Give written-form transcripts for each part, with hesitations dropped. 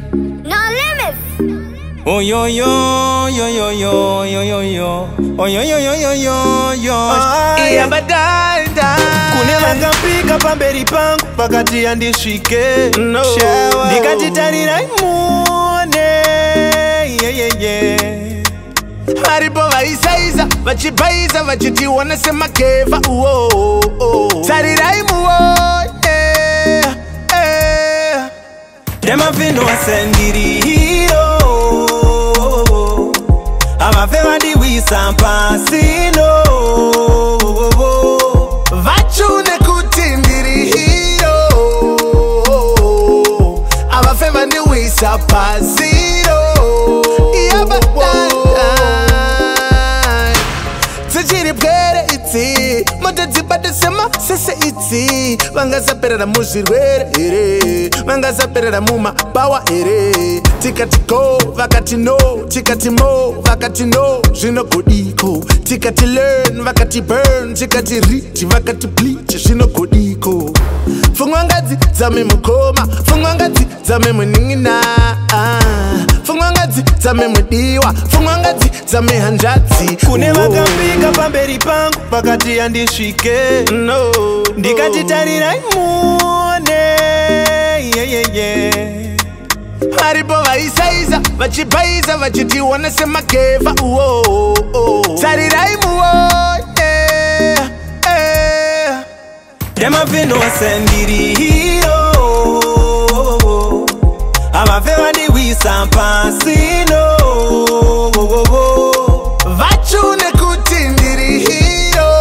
No limits. Oh yo yo yo yo yo yo yo yo. Oh yo yo yo yo yo yo. Iya badanda kunelanga pika pamberi pangu pakati andisvike No. ndikatitarira imune varipo vaisaiza vachibaiza vachitiona semakeva tarirai muone ndemavhino asendiri hiro avave vandiwisa pasino vachune kuti ndiri hiro avafe vandiwisa pasino dzichiri pwere idzi motodzibata semasese idzi vangasaperera muzvirwere here vangasaperera mumabawa here tikati go vakati no tikati mo vakati no zvinogodiko tikati learn vakati burn tikati reach vakati bleach zvinogodiko pfungwa ngadzi dzame mukoma pfungwa ngadzi dzame munin'ina pfungwa ngadzi dzame mudiwa pfungwa ngadzi dzame hanzvadzi kune vakapika pamberi pangu pakati andisvike ndikatitarira imune varipo vaisaiza vachibaiza vachitiona semakeva tarirai muone ndemavhino asendiri hiro avave vandiwisa pasino vachune kuti ndiri hiro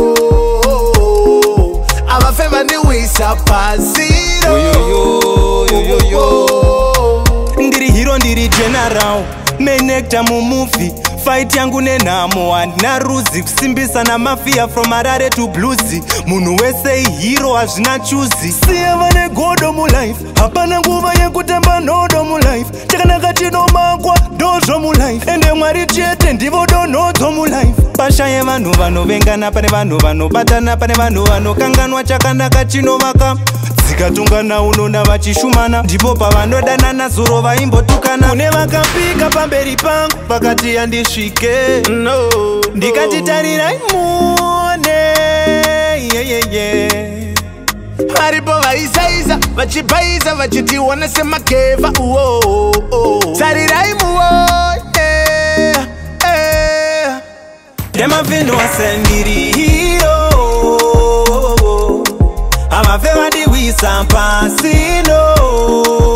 avafe vandiwisa pasino ndiri hiro ndiri general menekta mumuvi fight yangu nenhamo handina ruzi kusimbisa namafia from Harare to bluesy munhu wese ihiro hazvina chuzi siya vane godo mulife hapana nguva yekutamba nhodo mulife chakanaka chinomakwa ndozvo mulife ende mwari chete ndivo donhodzo mulife pasha yevanhu vanovengana pane vanhu vanobatana pane vanhu vanokanganwa chakanaka chinovaka dzikatungana unona vachishumana ndipo pavanodanana zuro vaimbotukana kune vakapika pamberi pangu pakati andisvike ndikatitarira imune varipo vaisaiza vachibaiza vachitiona semakeva tarirai muone ndemavhino asendiri hiro avave vandiwisa pasino